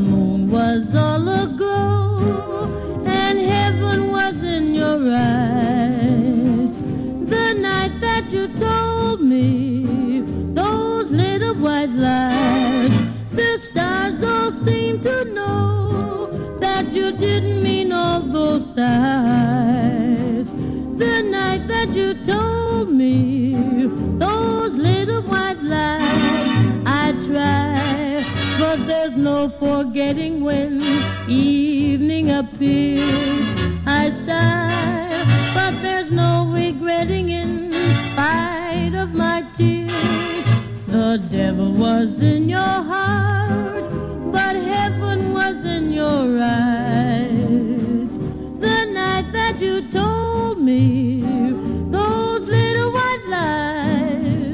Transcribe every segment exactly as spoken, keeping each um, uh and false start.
moon was all aglow, and heaven was in your eyes. The night that you told me those little white lies, the stars all seemed to know that you didn't mean all those sighs. The night that you told me those little white lies, I try, but there's no forgetting when evening appears. I sigh, but there's no regretting in spite of my tears. The devil was in your heart, but heaven was in your eyes. The night that you told me those little white lies.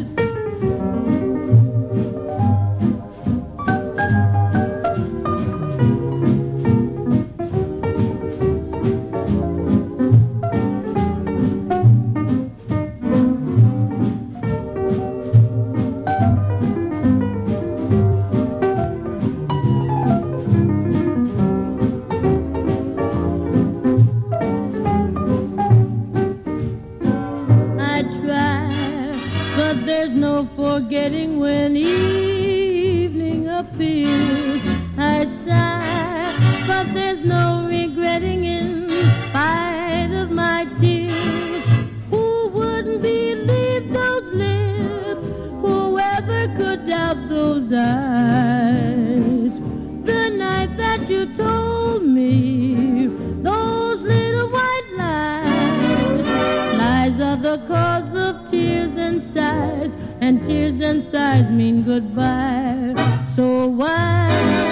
There's no forgetting when evening appears. I sigh, but there's no regretting in spite of my tears. Who wouldn't believe those lips? Whoever could doubt those eyes? The night that you told me those little white lies, lies are the cause of tears and sighs, and tears and sighs mean goodbye. So why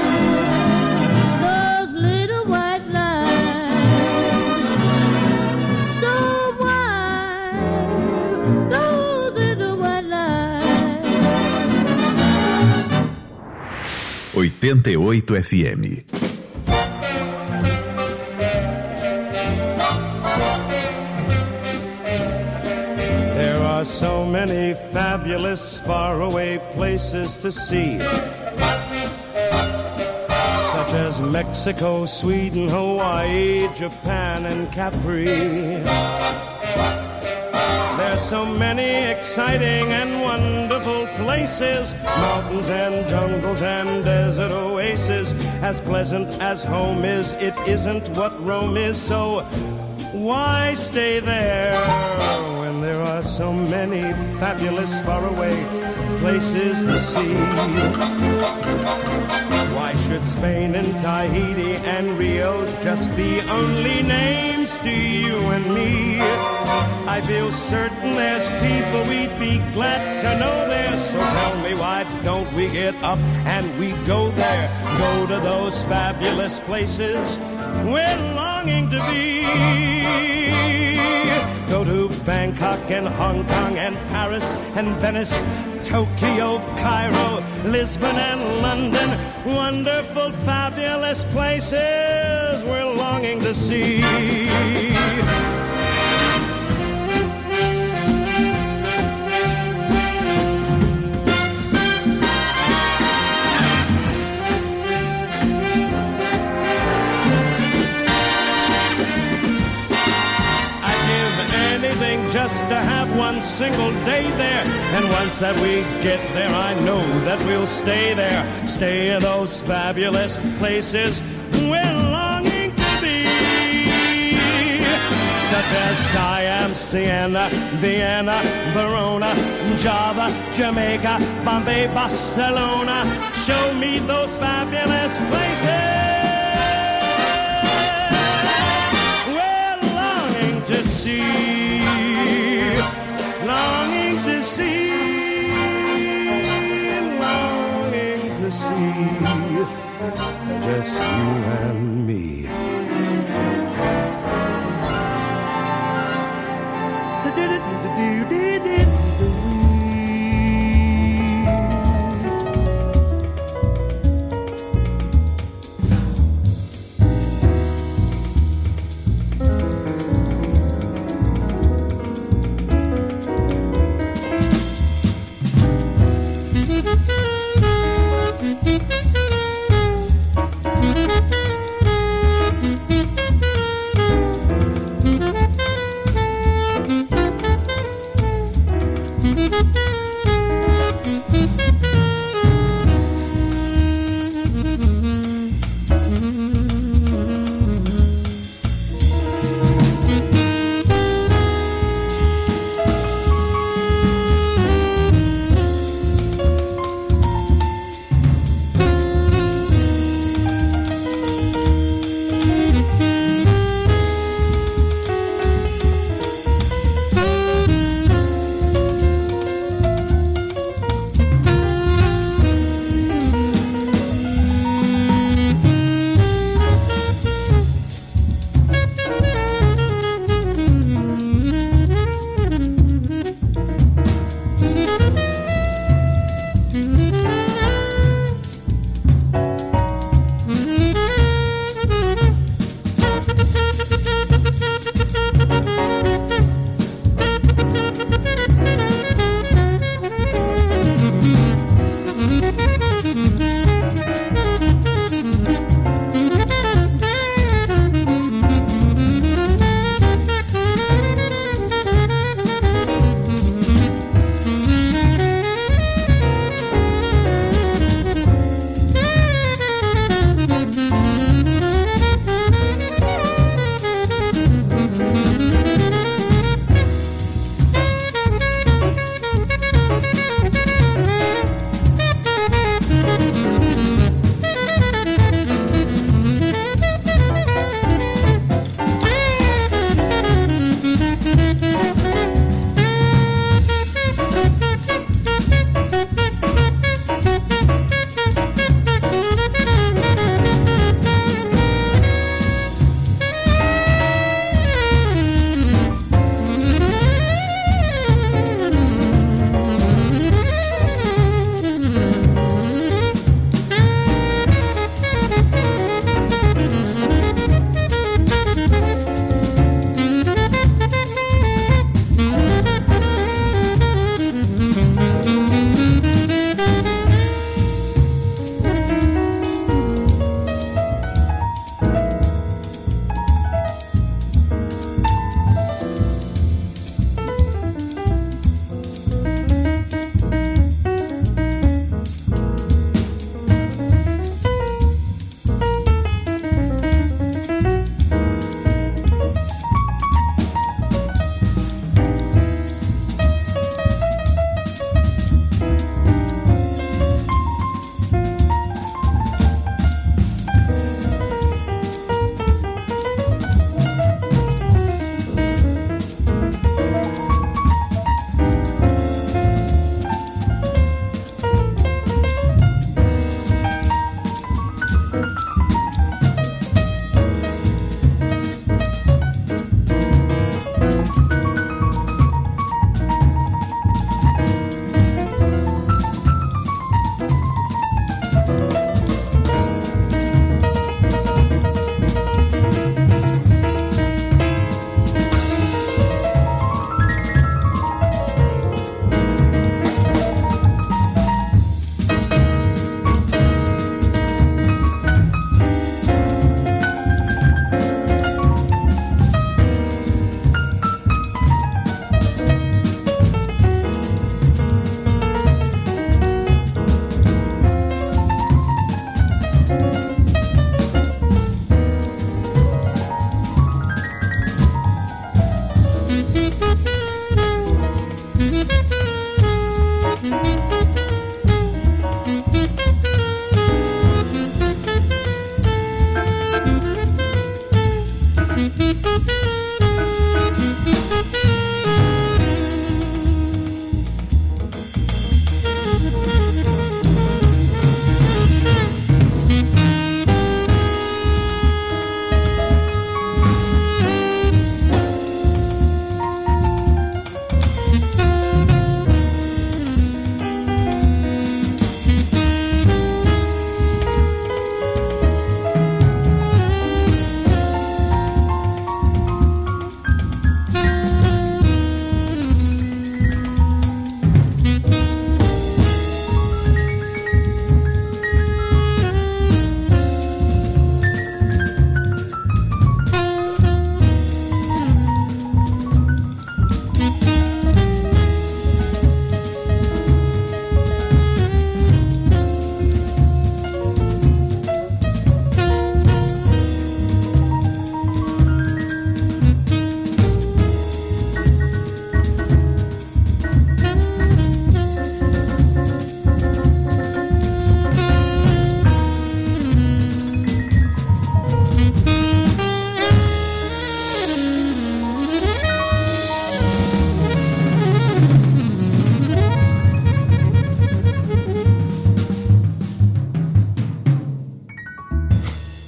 those little white lies? So why those little white lies? oitenta e oito F M. So many fabulous faraway places to see, such as Mexico, Sweden, Hawaii, Japan, and Capri. There's so many exciting and wonderful places, mountains and jungles and desert oases. As pleasant as home is, it isn't what Rome is, so why stay there when there are so many fabulous faraway places to see? Why should Spain and Tahiti and Rio just be only names to you and me? I feel certain there's people we'd be glad to know there. So tell me, why don't we get up and we go there? Go to those fabulous places we're longing to be. Go to Bangkok and Hong Kong and Paris and Venice, Tokyo, Cairo, Lisbon and London. Wonderful, fabulous places we're longing to see. Just to have one single day there, and once that we get there, I know that we'll stay there. Stay in those fabulous places we're longing to be, such as Siam, Siena, Vienna, Verona, Java, Jamaica, Bombay, Barcelona. Show me those fabulous places we're longing to see. Longing to see, longing to see, just you and me. So did it, do did it.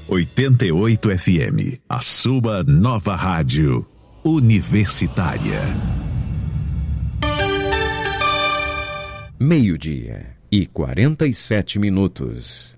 oitenta e oito F M, a sua nova rádio universitária. Meio-dia e quarenta e sete minutos.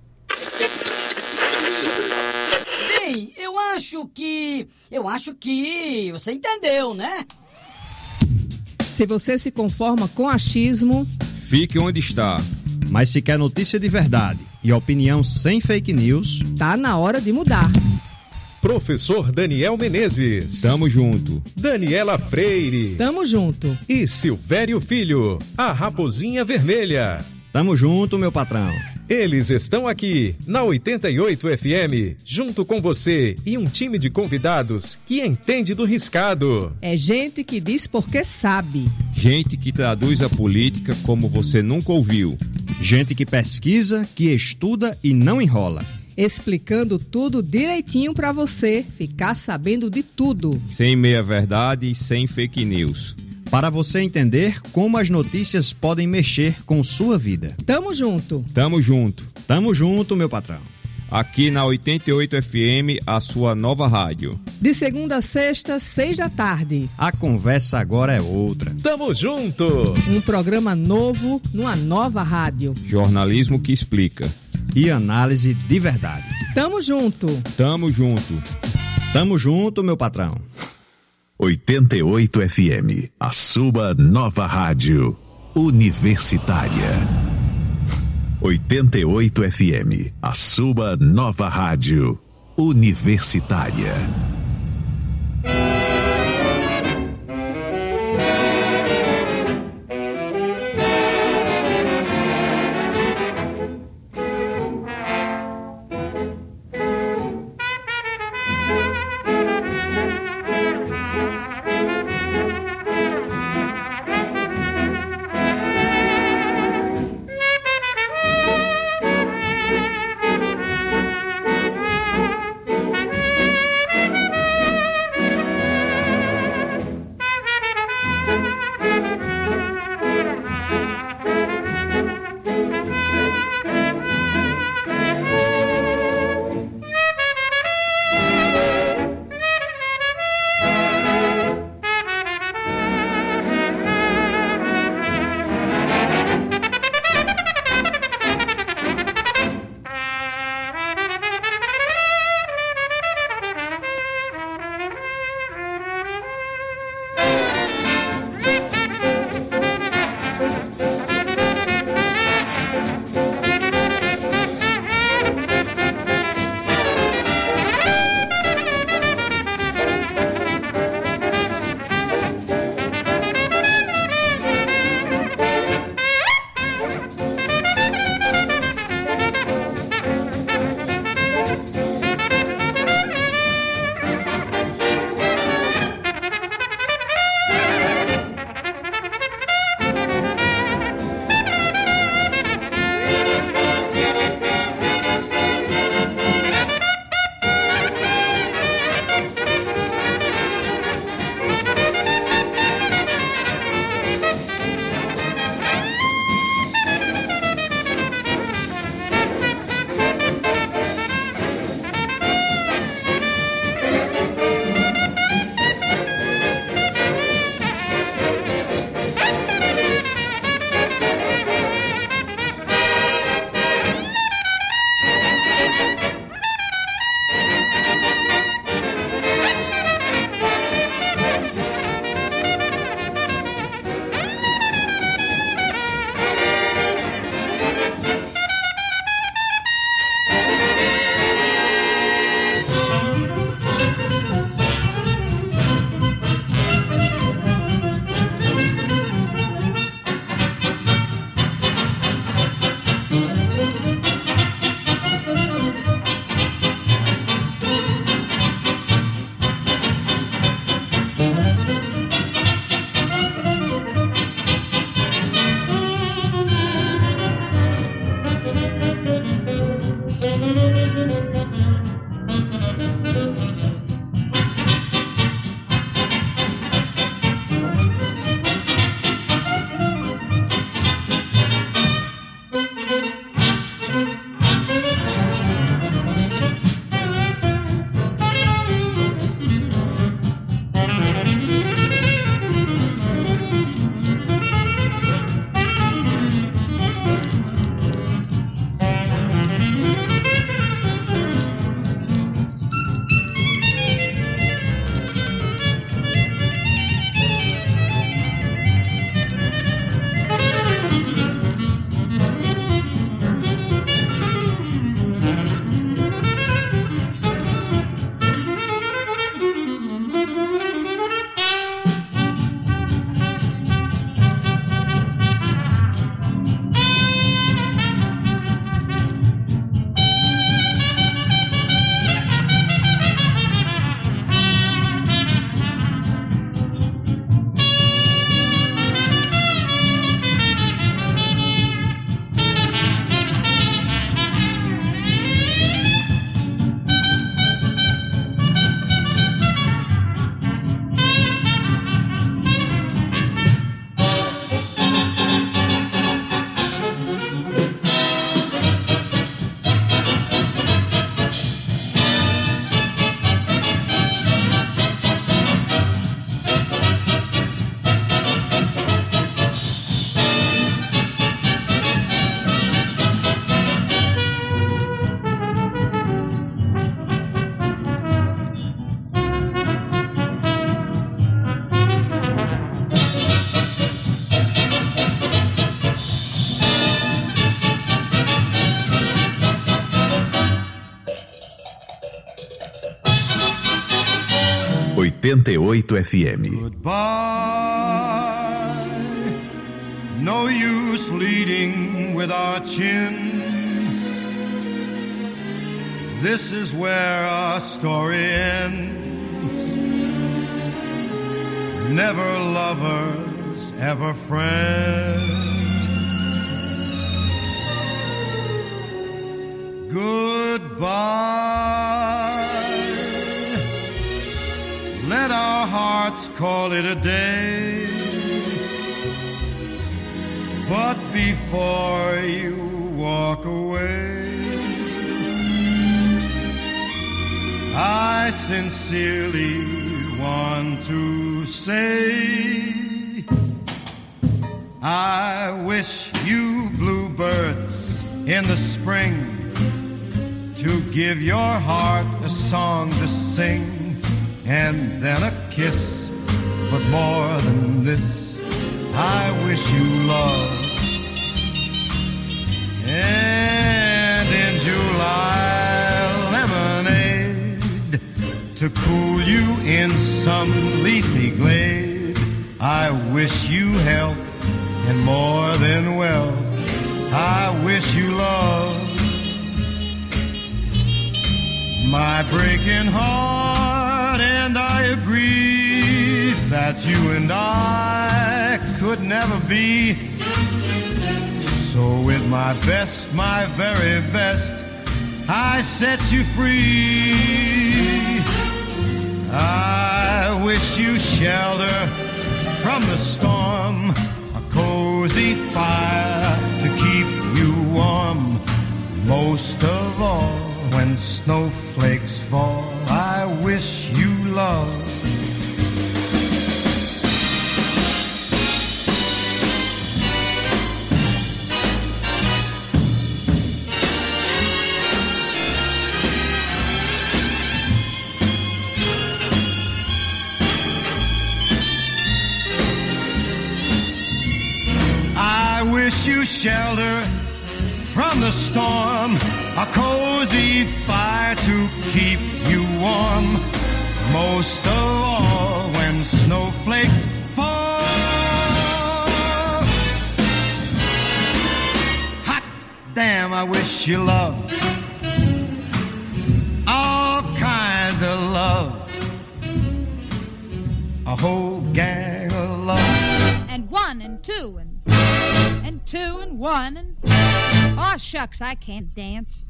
Bem, eu acho que... Eu acho que... Você entendeu, né? Se você se conforma com achismo... Fique onde está. Mas se quer notícia de verdade e opinião sem fake news... Tá na hora de mudar. Professor Daniel Menezes. Tamo junto. Daniela Freire. Tamo junto. E Silvério Filho, a Raposinha Vermelha. Tamo junto, meu patrão. Eles estão aqui, na oitenta e oito F M, junto com você e um time de convidados que entende do riscado. É gente que diz porque sabe. Gente que traduz a política como você nunca ouviu. Gente que pesquisa, que estuda e não enrola. Explicando tudo direitinho pra você ficar sabendo de tudo. Sem meia-verdade e sem fake news. Para você entender como as notícias podem mexer com sua vida. Tamo junto. Tamo junto. Tamo junto, meu patrão. Aqui na oitenta e oito F M, a sua nova rádio. De segunda a sexta, seis da tarde. A conversa agora é outra. Tamo junto. Um programa novo, numa nova rádio. Jornalismo que explica. E análise de verdade. Tamo junto. Tamo junto. Tamo junto, meu patrão. oitenta e oito F M, a sua nova rádio universitária. oitenta e oito F M, a sua nova rádio universitária. oitenta e oito F M. Goodbye. No use leading with our chins. This is where our story ends. Never lovers, ever friends. Goodbye. Let our hearts call it a day. But before you walk away, I sincerely want to say, I wish you bluebirds in the spring to give your heart a song to sing, and then a kiss, but more than this, I wish you love. And in July, lemonade to cool you in some leafy glade. I wish you health and more than wealth. I wish you love. My breaking heart, and I agree that you and I could never be. So with my best, my very best, I set you free. I wish you shelter from the storm, a cozy fire to keep you warm. Most of all, when snowflakes fall, I wish you love. I wish you shelter from the storm, a cozy fire to keep you warm. Most of all, when snowflakes fall. Hot damn, I wish you love. All kinds of love. A whole gang of love. And one and two and and two and one and oh shucks, I can't dance.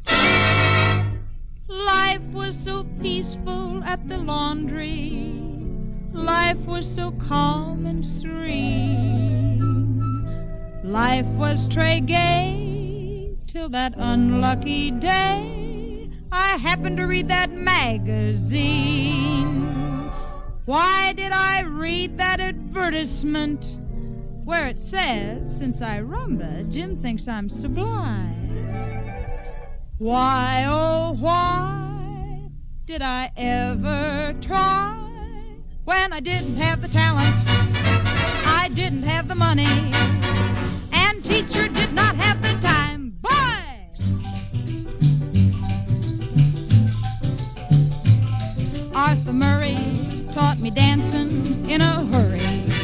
Life was so peaceful at the laundry. Life was so calm and serene. Life was très gay till that unlucky day I happened to read that magazine. Why did I read that advertisement where it says, since I rumba, Jim thinks I'm sublime? Why, oh, why did I ever try when I didn't have the talent, I didn't have the money, and teacher did not have the time? Boy! Arthur Murray taught me dancing in a hurry.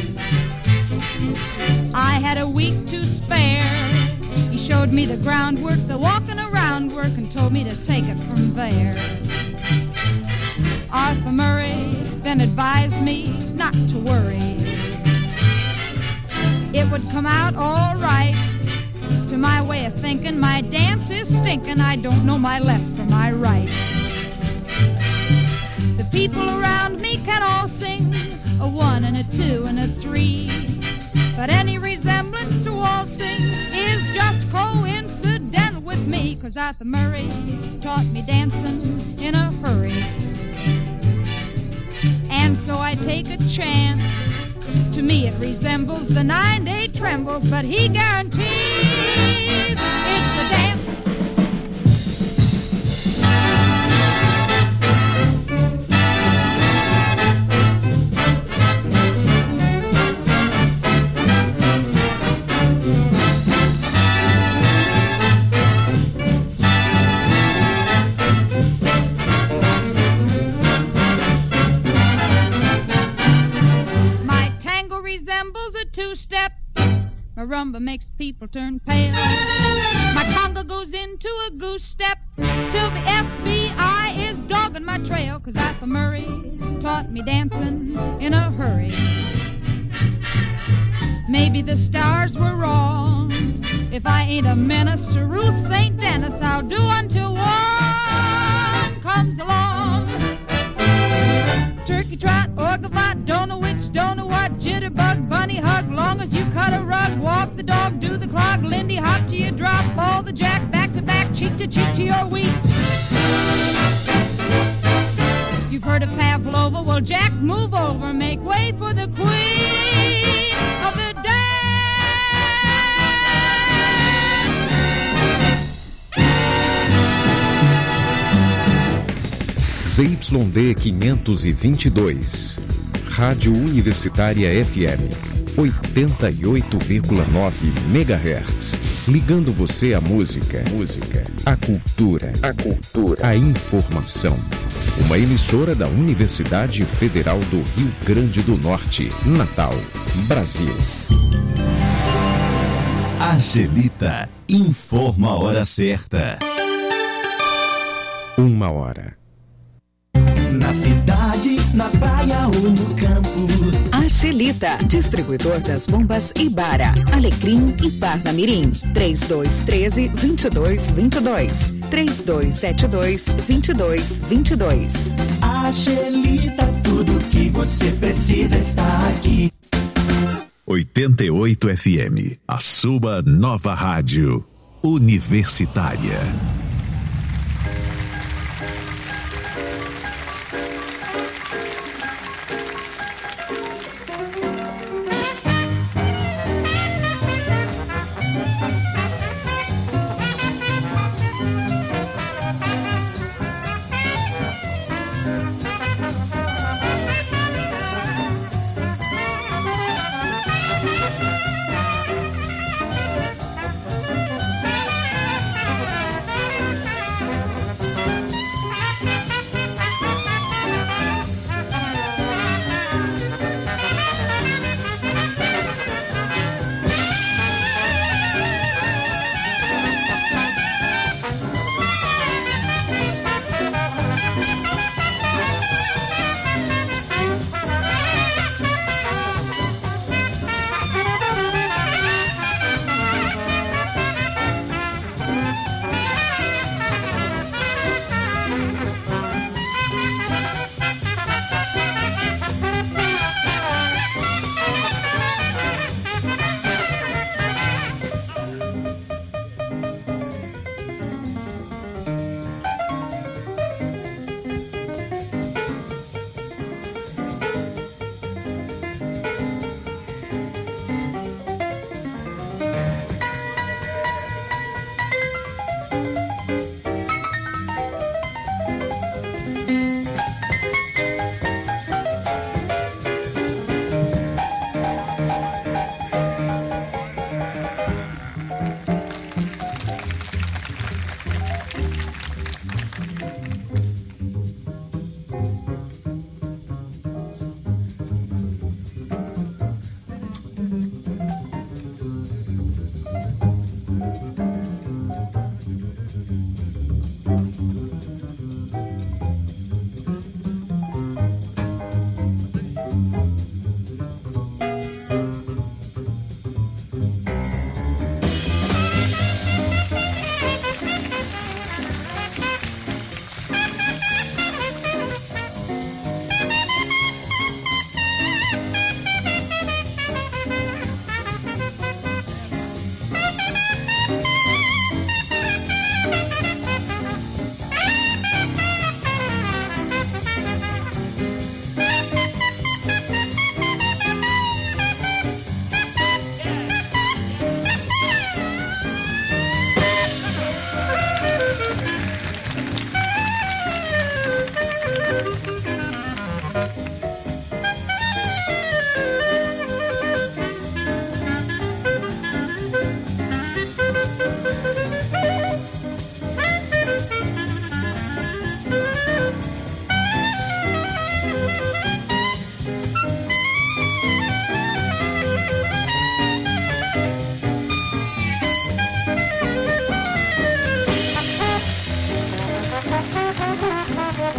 I had a week to spare. He showed me the groundwork, the walking around work, and told me to take it from there. Arthur Murray then advised me not to worry. It would come out all right. To my way of thinking, my dance is stinking. I don't know my left from my right. The people around me can all sing a one and a two and a three. But any resemblance to waltzing is just coincidental with me, 'cause Arthur Murray taught me dancing in a hurry. And so I take a chance. To me it resembles the nine-day trembles, but he guarantees it's a dance. My rumba makes people turn pale. My conga goes into a goose step till the F B I is dogging my trail. Cause Alpha Murray taught me dancing in a hurry. Maybe the stars were wrong. If I ain't a menace to Ruth Saint Denis, I'll do until one comes along. Turkey trot, or gavotte, don't know which, don't know what, jitterbug, bunny hug, long as you cut a rug, walk the dog, do the clog, Lindy hop till you drop, ball the jack, back to back, cheek to cheek to your wheat. You've heard of Pavlova, well Jack, move over, make way for the queen of the dance. Z Y D quinhentos e vinte e dois, Rádio Universitária F M, oitenta e oito vírgula nove megahertz, ligando você à música, música, à cultura, a cultura, à informação. Uma emissora da Universidade Federal do Rio Grande do Norte, Natal, Brasil. Angelita informa a hora certa. Uma hora. Na cidade, na praia ou no campo. Angelita, distribuidor das bombas Ibara, Alecrim e Parnamirim. três dois um três, dois dois dois dois. três dois sete dois, dois dois dois dois. Angelita, tudo que você precisa está aqui. oitenta e oito F M, a sua nova rádio universitária.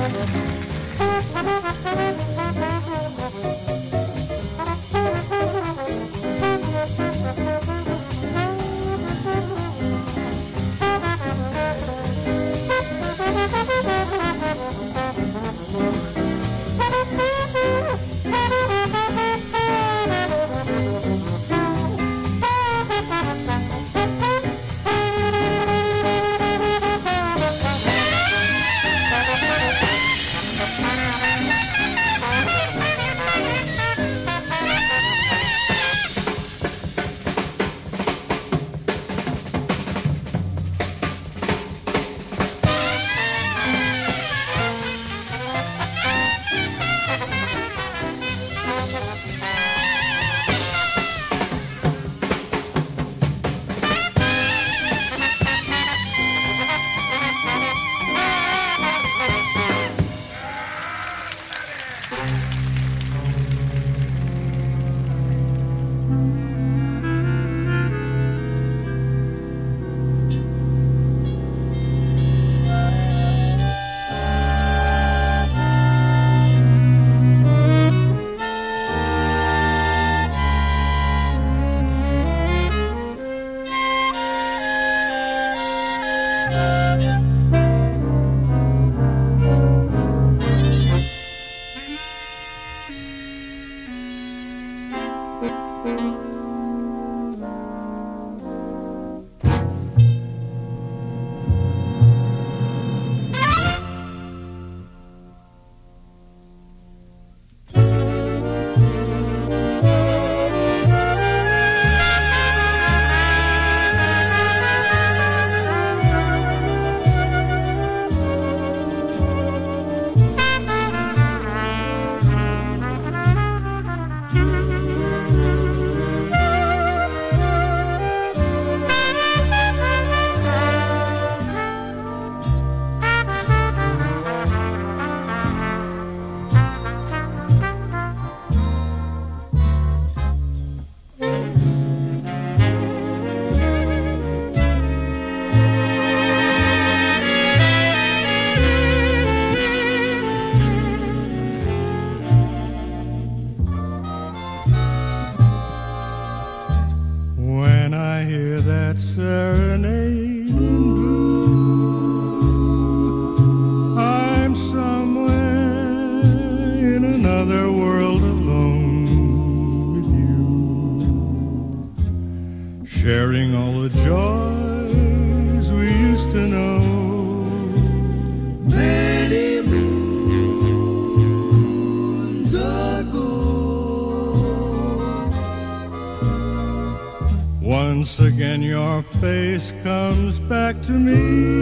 Once again your face comes back to me,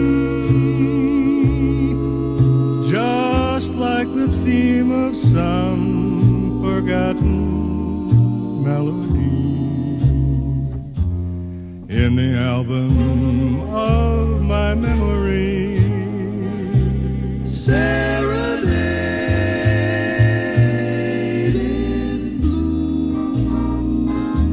just like the theme of some forgotten melody in the album of my memory. Serenade in blue.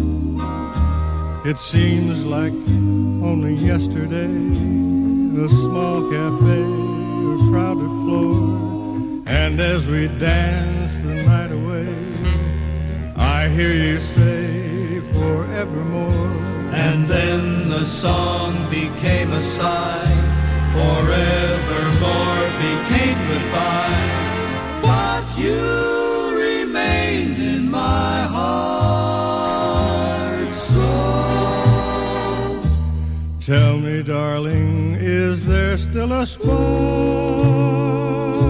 It seems like only yesterday, a small cafe, a crowded floor, and as we dance the night away, I hear you say forevermore. And then the song became a sigh, forevermore became goodbye. But you remained in my heart so. Tell me, darling, is there still a spark